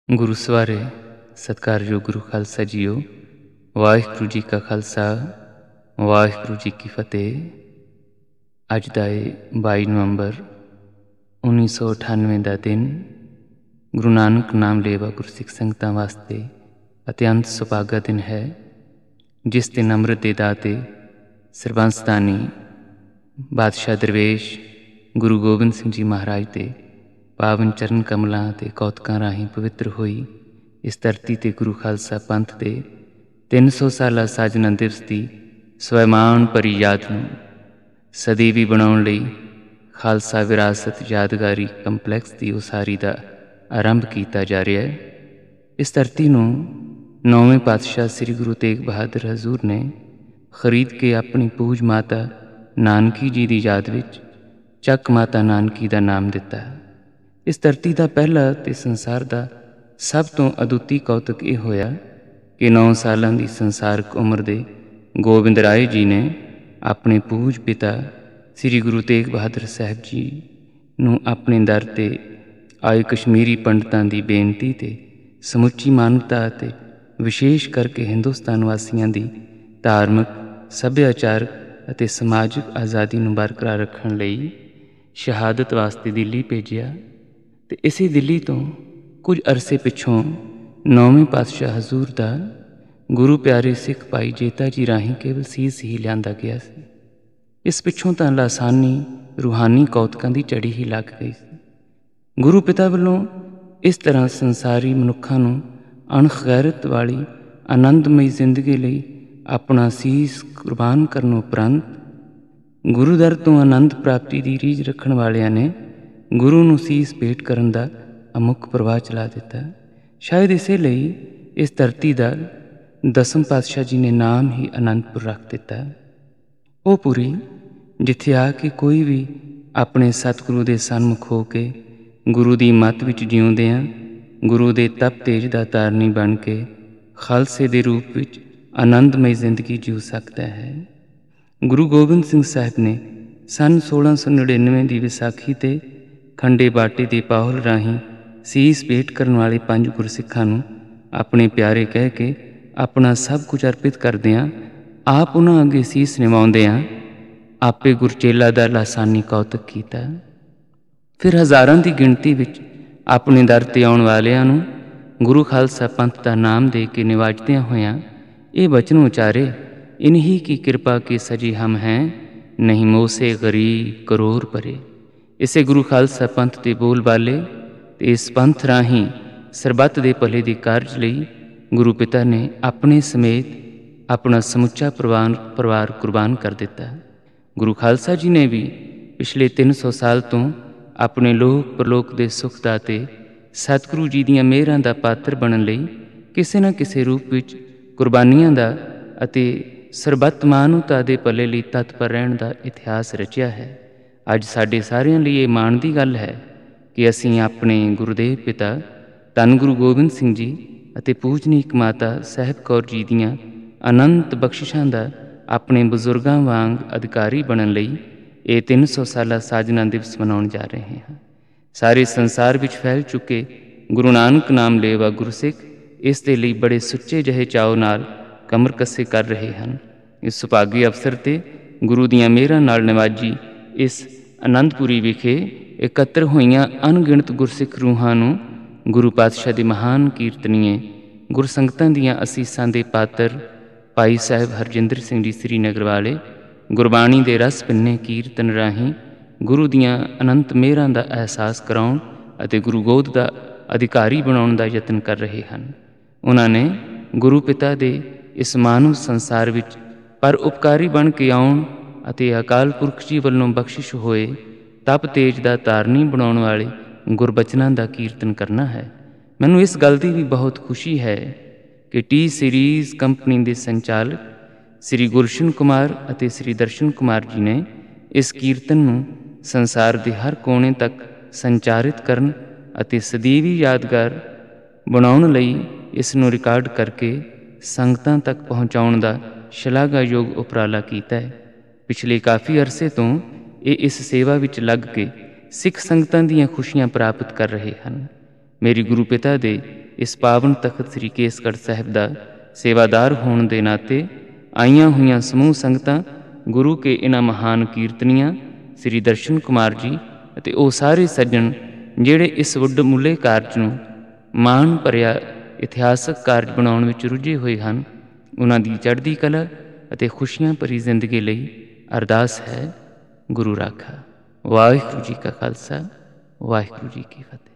ਗੁਰੂ ਸਵਾਰੇ ਸਤਿਕਾਰਯੋਗ ਗੁਰੂ ਖਾਲਸਾ ਜੀਓ। ਵਾਹਿਗੁਰੂ ਜੀ ਕਾ ਖਾਲਸਾ, ਵਾਹਿਗੁਰੂ ਜੀ ਕੀ ਫਤਿਹ। ਅੱਜ ਦਾ ਇਹ 22 ਨਵੰਬਰ 1998 ਦਾ ਦਿਨ ਗੁਰੂ ਨਾਨਕ ਨਾਮ ਲੇਵਾ ਗੁਰਸਿੱਖ ਸੰਗਤਾਂ ਵਾਸਤੇ ਅਤਿਅੰਤ ਸੁਭਾਗਾ ਦਿਨ ਹੈ, ਜਿਸ ਦਿਨ ਅੰਮ੍ਰਿਤ ਦੇ ਦਾਤੇ ਸਰਬੰਸਦਾਨੀ ਬਾਦਸ਼ਾਹ ਦਰਵੇਸ਼ ਗੁਰੂ ਗੋਬਿੰਦ ਸਿੰਘ ਜੀ ਮਹਾਰਾਜ ਦੇ ਪਾਵਨ ਚਰਨ ਕਮਲਾਂ ਅਤੇ ਕੌਤਕਾਂ ਰਾਹੀਂ ਪਵਿੱਤਰ ਹੋਈ ਇਸ ਧਰਤੀ 'ਤੇ ਗੁਰੂ ਖਾਲਸਾ ਪੰਥ ਦੇ 300 ਸਾਲਾ ਸਾਜਨਾ ਦਿਵਸ ਦੀ ਸਵੈਮਾਨ ਭਰੀ ਯਾਦ ਨੂੰ ਸਦੀਵੀ ਬਣਾਉਣ ਲਈ ਖਾਲਸਾ ਵਿਰਾਸਤ ਯਾਦਗਾਰੀ ਕੰਪਲੈਕਸ ਦੀ ਉਸਾਰੀ ਦਾ ਆਰੰਭ ਕੀਤਾ ਜਾ ਰਿਹਾ ਹੈ। ਇਸ ਧਰਤੀ ਨੂੰ 9ਵੇਂ ਪਾਤਸ਼ਾਹ ਸ੍ਰੀ ਗੁਰੂ ਤੇਗ ਬਹਾਦਰ ਹਜ਼ੂਰ ਨੇ ਖਰੀਦ ਕੇ ਆਪਣੀ ਪੂਜ ਮਾਤਾ ਨਾਨਕੀ ਜੀ ਦੀ ਯਾਦ ਵਿੱਚ ਚੱਕ ਮਾਤਾ ਨਾਨਕੀ ਦਾ ਨਾਮ ਦਿੱਤਾ। ਇਸ ਧਰਤੀ ਦਾ ਪਹਿਲਾ ਅਤੇ ਸੰਸਾਰ ਦਾ ਸਭ ਤੋਂ ਅਦੁੱਤੀ ਕੌਤਕ ਇਹ ਹੋਇਆ ਕਿ 9 ਸਾਲਾਂ ਦੀ ਸੰਸਾਰਕ ਉਮਰ ਦੇ ਗੋਬਿੰਦ ਰਾਏ ਜੀ ਨੇ ਆਪਣੇ ਪੂਜ ਪਿਤਾ ਸ੍ਰੀ ਗੁਰੂ ਤੇਗ ਬਹਾਦਰ ਸਾਹਿਬ ਜੀ ਨੂੰ ਆਪਣੇ ਦਰ 'ਤੇ ਆਏ ਕਸ਼ਮੀਰੀ ਪੰਡਤਾਂ ਦੀ ਬੇਨਤੀ 'ਤੇ ਸਮੁੱਚੀ ਮਾਨਵਤਾ ਅਤੇ ਵਿਸ਼ੇਸ਼ ਕਰਕੇ ਹਿੰਦੁਸਤਾਨ ਵਾਸੀਆਂ ਦੀ ਧਾਰਮਿਕ, ਸੱਭਿਆਚਾਰਕ ਅਤੇ ਸਮਾਜਿਕ ਆਜ਼ਾਦੀ ਨੂੰ ਬਰਕਰਾਰ ਰੱਖਣ ਲਈ ਸ਼ਹਾਦਤ ਵਾਸਤੇ ਦਿੱਲੀ ਭੇਜਿਆ। ਅਤੇ ਇਸੇ ਦਿੱਲੀ ਤੋਂ ਕੁਝ ਅਰਸੇ ਪਿੱਛੋਂ 9ਵੇਂ ਪਾਤਸ਼ਾਹ ਹਜ਼ੂਰ ਦਾ ਗੁਰੂ ਪਿਆਰੇ ਸਿੱਖ ਭਾਈ ਜੇਤਾ ਜੀ ਰਾਹੀਂ ਕੇਵਲ ਸੀਸ ਹੀ ਲਿਆਂਦਾ ਗਿਆ ਸੀ। ਇਸ ਪਿੱਛੋਂ ਤਾਂ ਲਾਸਾਨੀ ਰੂਹਾਨੀ ਕੌਤਕਾਂ ਦੀ ਝੜੀ ਹੀ ਲੱਗ ਗਈ ਸੀ। ਗੁਰੂ ਪਿਤਾ ਵੱਲੋਂ ਇਸ ਤਰ੍ਹਾਂ ਸੰਸਾਰੀ ਮਨੁੱਖਾਂ ਨੂੰ ਅਣਗੈਰਤ ਵਾਲੀ ਆਨੰਦਮਈ ਜ਼ਿੰਦਗੀ ਲਈ ਆਪਣਾ ਸੀਸ ਕੁਰਬਾਨ ਕਰਨ ਉਪਰੰਤ ਗੁਰੂ ਦਰ ਤੋਂ ਆਨੰਦ ਪ੍ਰਾਪਤੀ ਦੀ ਰੀਝ ਰੱਖਣ ਵਾਲਿਆਂ ਨੇ ਗੁਰੂ ਨੂੰ ਸੀਸ ਭੇਟ ਕਰਨ ਦਾ ਅਮੁੱਕ ਪ੍ਰਵਾਹ ਚਲਾ ਦਿੱਤਾ। ਸ਼ਾਇਦ ਇਸੇ ਲਈ ਇਸ ਧਰਤੀ ਦਾ 10ਮ ਪਾਤਸ਼ਾਹ ਜੀ ਨੇ ਨਾਮ ਹੀ ਅਨੰਦਪੁਰ ਰੱਖ ਦਿੱਤਾ। ਉਹ ਪੁਰੀ ਜਿੱਥੇ ਆ ਕੇ ਕੋਈ ਵੀ ਆਪਣੇ ਸਤਿਗੁਰੂ ਦੇ ਸਨਮੁਖ ਹੋ ਕੇ ਗੁਰੂ ਦੀ ਮੱਤ ਵਿੱਚ ਜਿਉਂਦਿਆਂ ਗੁਰੂ ਦੇ ਤਪ ਤੇਜ ਦਾ ਤਾਰਨੀ ਬਣ ਕੇ ਖਾਲਸੇ ਦੇ ਰੂਪ ਵਿੱਚ ਆਨੰਦਮਈ ਜ਼ਿੰਦਗੀ ਜਿਉ ਸਕਦਾ ਹੈ। ਗੁਰੂ ਗੋਬਿੰਦ ਸਿੰਘ ਸਾਹਿਬ ਨੇ ਸੰਨ 1699 ਦੀ ਵਿਸਾਖੀ 'ਤੇ ਖੰਡੇ ਬਾਟੇ ਦੇ ਪਾਹੁਲ ਰਾਹੀਂ ਸੀਸ ਭੇਟ ਕਰਨ ਵਾਲੇ 5 ਗੁਰਸਿੱਖਾਂ ਨੂੰ ਆਪਣੇ ਪਿਆਰੇ ਕਹਿ ਕੇ ਆਪਣਾ ਸਭ ਕੁਝ ਅਰਪਿਤ ਕਰਦਿਆਂ ਆਪ ਉਹਨਾਂ ਅੱਗੇ ਸੀਸ ਨਿਵਾਉਂਦਿਆਂ ਆਪੇ ਗੁਰਚੇਲਾ ਦਾ ਲਾਸਾਨੀ ਕੌਤਕ ਕੀਤਾ। ਫਿਰ ਹਜ਼ਾਰਾਂ ਦੀ ਗਿਣਤੀ ਵਿੱਚ ਆਪਣੇ ਦਰ 'ਤੇ ਆਉਣ ਵਾਲਿਆਂ ਨੂੰ ਗੁਰੂ ਖਾਲਸਾ ਪੰਥ ਦਾ ਨਾਮ ਦੇ ਕੇ ਨਿਵਾਜਦਿਆਂ ਹੋਇਆਂ ਇਹ ਬਚਨ ਉਚਾਰੇ, ਇਨਹੀ ਕੀ ਕਿਰਪਾ ਕੇ ਸਜੀ ਹਮ ਹੈਂ, ਨਹੀਂ ਮੋਸੇ ਗਰੀਬ ਕਰੋੜ ਪਰੇ। ਇਸੇ ਗੁਰੂ ਖਾਲਸਾ ਪੰਥ ਦੇ ਬੋਲ ਬਾਲੇ ਅਤੇ ਇਸ ਪੰਥ ਰਾਹੀਂ ਸਰਬੱਤ ਦੇ ਭਲੇ ਦੇ ਕਾਰਜ ਲਈ ਗੁਰੂ ਪਿਤਾ ਨੇ ਆਪਣੇ ਸਮੇਤ ਆਪਣਾ ਸਮੁੱਚਾ ਪਰਿਵਾਰ ਕੁਰਬਾਨ ਕਰ ਦਿੱਤਾ। ਗੁਰੂ ਖਾਲਸਾ ਜੀ ਨੇ ਵੀ ਪਿਛਲੇ 300 ਸਾਲ ਤੋਂ ਆਪਣੇ ਲੋਕ ਪਰਲੋਕ ਦੇ ਸੁੱਖ ਦਾਤੇ ਸਤਿਗੁਰੂ ਜੀ ਦੀਆਂ ਮਿਹਰਾਂ ਦਾ ਪਾਤਰ ਬਣਨ ਲਈ ਕਿਸੇ ਨਾ ਕਿਸੇ ਰੂਪ ਵਿੱਚ ਕੁਰਬਾਨੀਆਂ ਦਾ ਅਤੇ ਸਰਬੱਤ ਮਾਨਵਤਾ ਦੇ ਭਲੇ ਲਈ ਤਤਪਰ ਰਹਿਣ ਦਾ ਇਤਿਹਾਸ ਰਚਿਆ ਹੈ। ਅੱਜ ਸਾਡੇ ਸਾਰਿਆਂ ਲਈ ਇਹ ਮਾਣ ਦੀ ਗੱਲ ਹੈ ਕਿ ਅਸੀਂ ਆਪਣੇ ਗੁਰੂਦੇਵ ਪਿਤਾ ਧੰਨ ਗੁਰੂ ਗੋਬਿੰਦ ਸਿੰਘ ਜੀ ਅਤੇ ਪੂਜਨੀਕ ਮਾਤਾ ਸਾਹਿਬ ਕੌਰ ਜੀ ਦੀਆਂ ਅਨੰਤ ਬਖਸ਼ਿਸ਼ਾਂ ਦਾ ਆਪਣੇ ਬਜ਼ੁਰਗਾਂ ਵਾਂਗ ਅਧਿਕਾਰੀ ਬਣਨ ਲਈ ਇਹ 300 ਸਾਲਾ ਸਾਜਨਾ ਦਿਵਸ ਮਨਾਉਣ ਜਾ ਰਹੇ ਹਾਂ। ਸਾਰੇ ਸੰਸਾਰ ਵਿੱਚ ਫੈਲ ਚੁੱਕੇ ਗੁਰੂ ਨਾਨਕ ਨਾਮ ਲੇਵਾ ਗੁਰਸਿੱਖ ਇਸ ਦੇ ਲਈ ਬੜੇ ਸੁੱਚੇ ਜਿਹੇ ਚਾਅ ਨਾਲ ਕਮਰ ਕੱਸੇ ਕਰ ਰਹੇ ਹਨ। ਇਸ ਸੁਭਾਗੇ ਅਵਸਰ 'ਤੇ ਗੁਰੂ ਦੀਆਂ ਮਿਹਰਾਂ ਨਾਲ ਨਿਵਾਜੀ ਇਸ ਅਨੰਦਪੁਰੀ ਵਿਖੇ ਇਕੱਤਰ ਹੋਈਆਂ ਅਣਗਿਣਤ ਗੁਰਸਿੱਖ ਰੂਹਾਂ ਨੂੰ ਗੁਰੂ ਪਾਤਸ਼ਾਹ ਦੇ ਮਹਾਨ ਕੀਰਤਨੀਏ ਗੁਰਸੰਗਤਾਂ ਦੀਆਂ ਅਸੀਸਾਂ ਦੇ ਪਾਤਰ ਭਾਈ ਸਾਹਿਬ ਹਰਜਿੰਦਰ ਸਿੰਘ ਜੀ ਸ੍ਰੀਨਗਰ ਵਾਲੇ ਗੁਰਬਾਣੀ ਦੇ ਰਸ ਭਿੰਨੇ ਕੀਰਤਨ ਰਾਹੀਂ ਗੁਰੂ ਦੀਆਂ ਅਨੰਤ ਮਿਹਰਾਂ ਦਾ ਅਹਿਸਾਸ ਕਰਾਉਣ ਅਤੇ ਗੁਰੂ ਗੋਦ ਦਾ ਅਧਿਕਾਰੀ ਬਣਾਉਣ ਦਾ ਯਤਨ ਕਰ ਰਹੇ ਹਨ। ਉਹਨਾਂ ਨੇ ਗੁਰੂ ਪਿਤਾ ਦੇ ਇਸ ਮਾਨਵ ਸੰਸਾਰ ਵਿੱਚ ਪਰ ਉਪਕਾਰੀ ਬਣ ਕੇ ਆਉਣ ਅਤੇ ਅਕਾਲ ਪੁਰਖ ਜੀ ਵੱਲੋਂ ਬਖਸ਼ਿਸ਼ ਹੋਏ ਤਪ ਤੇਜ ਦਾ ਤਾਰਨੀ ਬਣਾਉਣ ਵਾਲੇ ਗੁਰਬਚਨਾਂ ਦਾ ਕੀਰਤਨ ਕਰਨਾ ਹੈ। ਮੈਨੂੰ ਇਸ ਗੱਲ ਦੀ ਵੀ ਬਹੁਤ ਖੁਸ਼ੀ ਹੈ ਕਿ ਟੀ ਸੀਰੀਜ਼ ਕੰਪਨੀ ਦੇ ਸੰਚਾਲਕ ਸ੍ਰੀ ਗੁਲਸ਼ਨ ਕੁਮਾਰ ਅਤੇ ਸ੍ਰੀ ਦਰਸ਼ਨ ਕੁਮਾਰ ਜੀ ਨੇ ਇਸ ਕੀਰਤਨ ਨੂੰ ਸੰਸਾਰ ਦੇ ਹਰ ਕੋਨੇ ਤੱਕ ਸੰਚਾਰਿਤ ਕਰਨ ਅਤੇ ਸਦੀਵੀ ਯਾਦਗਾਰ ਬਣਾਉਣ ਲਈ ਇਸ ਨੂੰ ਰਿਕਾਰਡ ਕਰਕੇ ਸੰਗਤਾਂ ਤੱਕ ਪਹੁੰਚਾਉਣ ਦਾ ਸ਼ਲਾਘਾਯੋਗ ਉਪਰਾਲਾ ਕੀਤਾ ਹੈ। ਪਿਛਲੇ ਕਾਫੀ ਅਰਸੇ ਤੋਂ ਇਹ ਇਸ ਸੇਵਾ ਵਿੱਚ ਲੱਗ ਕੇ ਸਿੱਖ ਸੰਗਤਾਂ ਦੀਆਂ ਖੁਸ਼ੀਆਂ ਪ੍ਰਾਪਤ ਕਰ ਰਹੇ ਹਨ। ਮੇਰੀ ਗੁਰੂ ਪਿਤਾ ਦੇ ਇਸ ਪਾਵਨ ਤਖਤ ਸ੍ਰੀ ਕੇਸਗੜ੍ਹ ਸਾਹਿਬ ਦਾ ਸੇਵਾਦਾਰ ਹੋਣ ਦੇ ਨਾਤੇ ਆਈਆਂ ਹੋਈਆਂ ਸਮੂਹ ਸੰਗਤਾਂ, ਗੁਰੂ ਕੇ ਇਹਨਾਂ ਮਹਾਨ ਕੀਰਤਨੀਆਂ ਸ੍ਰੀ ਦਰਸ਼ਨ ਕੁਮਾਰ ਜੀ ਅਤੇ ਉਹ ਸਾਰੇ ਸੱਜਣ ਜਿਹੜੇ ਇਸ ਵੱਡਮੁੱਲੇ ਕਾਰਜ ਨੂੰ ਮਾਣ ਭਰਿਆ ਇਤਿਹਾਸਕ ਕਾਰਜ ਬਣਾਉਣ ਵਿੱਚ ਰੁੱਝੇ ਹੋਏ ਹਨ, ਉਹਨਾਂ ਦੀ ਚੜ੍ਹਦੀ ਕਲਾ ਅਤੇ ਖੁਸ਼ੀਆਂ ਭਰੀ ਜ਼ਿੰਦਗੀ ਲਈ ਅਰਦਾਸ ਹੈ। ਗੁਰੂ ਰਾਖਾ। ਵਾਹਿਗੁਰੂ ਜੀ ਕਾ ਖਾਲਸਾ, ਵਾਹਿਗੁਰੂ ਜੀ ਕੀ ਫਤਿਹ।